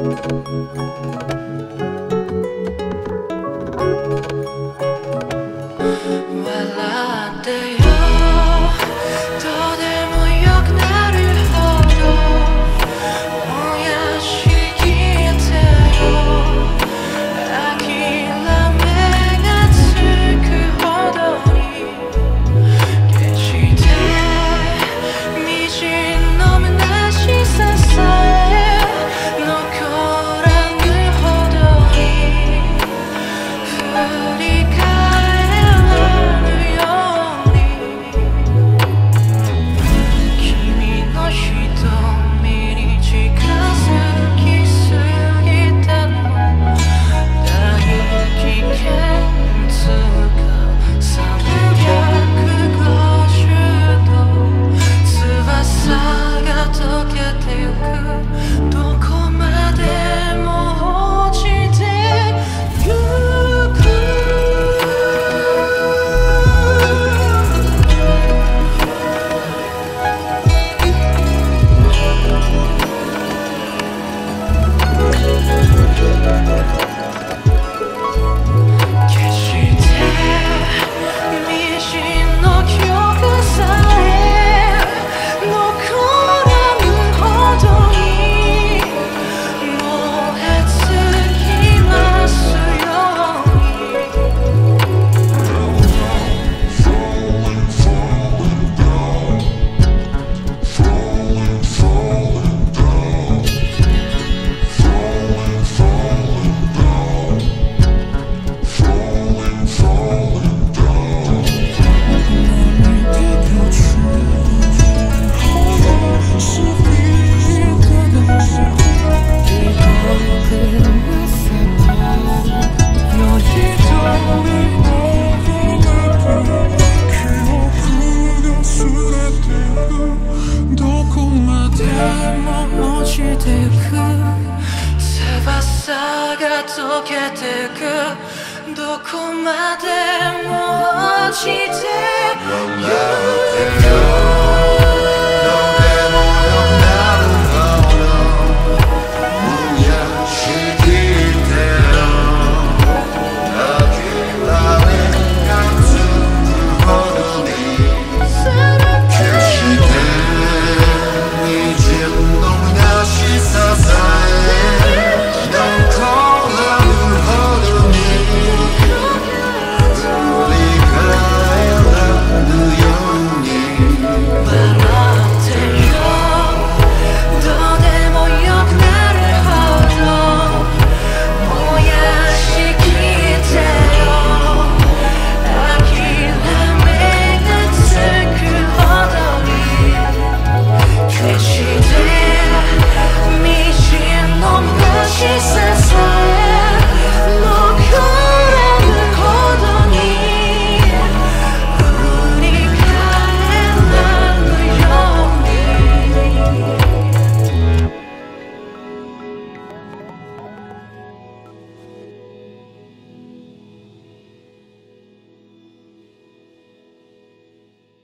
ってよ、どうでもよくなるほど燃やしきってよ、諦めがつくほどに決してみじんの虚しささえ残らぬほどに振り返らぬように君の瞳に近づきすぎたの大気圏つか350度翼が溶けてゆくどこまでも落ちてゆく決してみじんの記憶さえ残らぬほどに燃え尽きますようにどこまでも落ちてく翼が溶けてくどこまでも落ちてゆく